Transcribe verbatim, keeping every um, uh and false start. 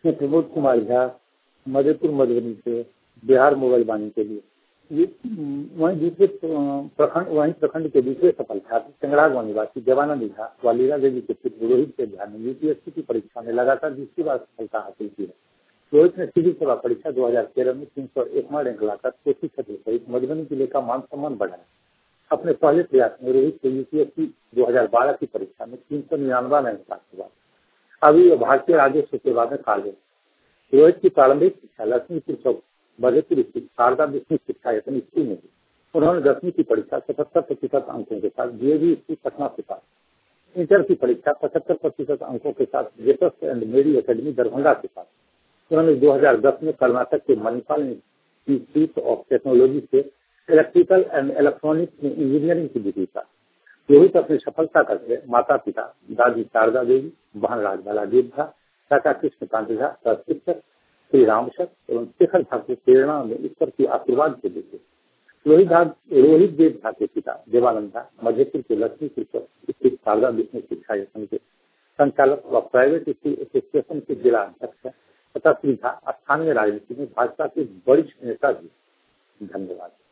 मैं प्रमोद कुमार झा मधेपुर मधुबनी से बिहार मोबाइल वाणी के लिए ये वहीं दूसरे प्रखंड वहीं प्रखंड के दूसरे सफल छात्र चंगड़ागवा निवासी देवानंद झा वालीला देवी के पुत्र रोहित के झा ने यूपीएससी की परीक्षा में लगातार दूसरी बार सफलता हासिल की है। रोहित ने सिविल सेवा परीक्षा दो हजार तेरह में तीन सौ एकवा रैंक लाकर कोसी क्षेत्र सहित मधुबनी जिले का मान सम्मान बढ़ाया। अपने पहले प्रयास में रोहित को यूपीएससी दो हजार बारह की परीक्षा में तीन सौ निन्यानवा रैंक प्राप्त हुआ। अभी यह भारतीय राजस्व सेवा में कार्य। रोहित की प्रारंभिक शिक्षा लक्ष्मीपुर चौक मधेपुर स्थित शारदा विष्णु शिक्षा यतन स्कूल में हुई। उन्होंने दसवीं की परीक्षा सतहत्तर प्रतिशत अंकों के साथ डीएवी स्कूल पटना से पास। इंटर की परीक्षा पचहत्तर प्रतिशत अंकों के साथ जेपस एंड मेरी एकेडमी दरभंगा से पास। उन्होंने दो हजार दस में कर्नाटक के मणिपाल इंस्टीट्यूट ऑफ टेक्नोलॉजी से इलेक्ट्रिकल एंड इलेक्ट्रॉनिक्स में इंजीनियरिंग की डिग्री प्राप्त। रोहित अपनी सफलता का श्रेय माता पिता दादी शारदा देवी, बहन राजबाला देव झा, चाचा कृष्णकांत झा, शिक्षक श्री रामशक एवं शेखर झा को प्रेरणा में ईश्वर की आशीर्वाद के देते। रोहित झा रोहित देव झा के पिता देवानंद झा मधेपुर के लक्ष्मीपुर स्थित शारदा विष्णु शिक्षा यतन के संचालक व प्राइवेट स्कूल एसोसिएशन के जिला अध्यक्ष तथा श्री झा स्थानीय राजनीति में भाजपा के वरिष्ठ नेता भी। धन्यवाद।